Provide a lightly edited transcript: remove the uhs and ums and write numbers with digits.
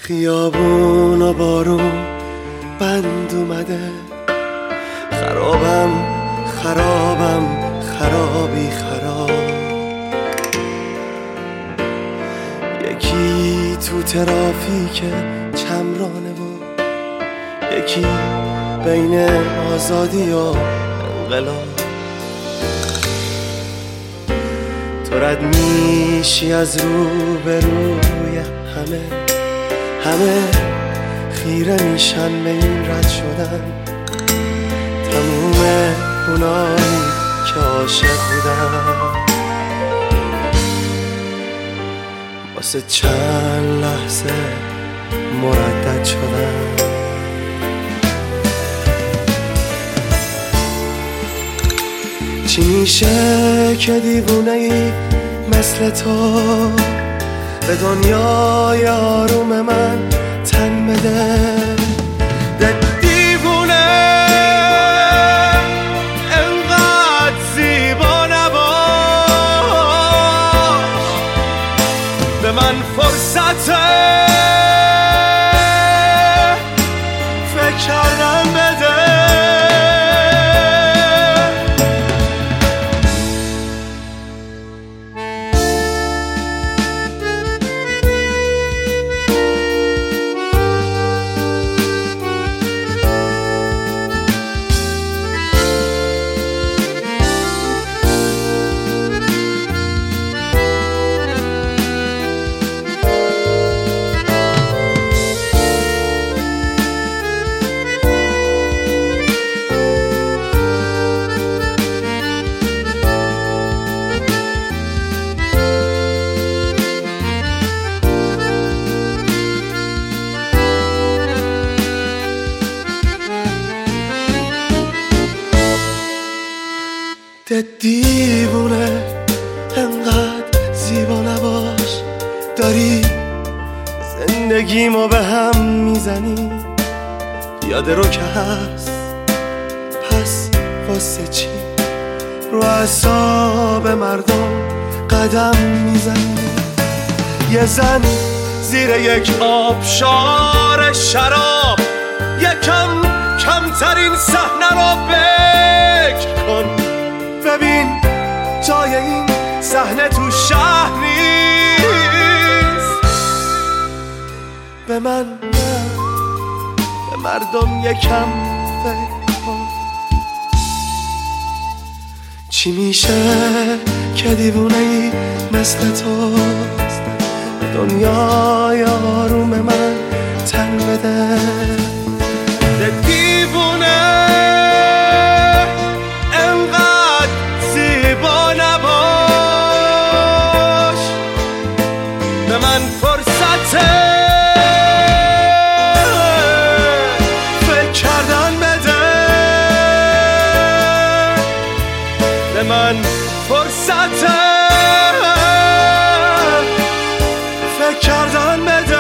خیابون و بارون بند اومده، خرابم خرابم خرابی خراب. یکی تو ترافیک چمرانه و یکی بین آزادی و انقلاب. تو رد میشی از رو به روی همه خیره میشن به این رد شدن. تموم اونایی که عاشق بودن واسه چند لحظه مردد شدن. چی میشه که دیوونه ای مثل تو به دنیای آروم من تن بده؟ دیوونه انقدر زیبا نباش، به من فرصت فکر کردن بده. دیوونه انقدر زیبا نباش، داری زندگیمو به هم میزنی. یاده رو که هست پس واسه چی رو اعصاب مردم قدم میزنی؟ یه زن زیر یک آبشار شراب یکم کمترین صحنه رو فکر کن. ببین جای این صحنه تو شهر نیست. به من نه، به مردم یکم فکر کن. چی میشه که دیوونه ای مثل توست به دنیای آروم من تن بده؟ دیوونه به من فرصت فکر کردن بده. به من فرصت فکر کردن بده.